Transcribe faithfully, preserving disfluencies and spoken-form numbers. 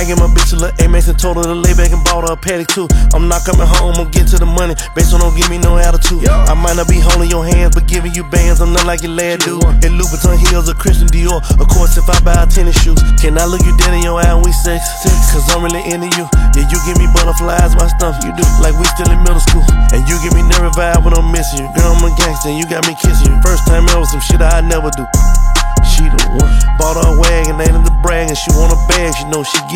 get my bitch a little Amex and told her to lay back and bought her a paddock too. I'm not coming home, I'm getting to the money. Bitch, don't give me no attitude. I might not be holding your hands, but giving you bands, I'm not like your lad dude. In Louboutin heels or Christian Dior, of course if I buy tennis shoes. Can I look you dead in your eye when we sex? Cause I'm really into you. Yeah, you give me butterflies, my stuff you do. Like we still in middle school. And you give me nervous vibe when I'm missing you. Girl, I'm a gangster and you got me kissing you. First time ever, some shit I never do. She the one. Bought her a wagon, ain't in the brag, and she want a bag, she know she get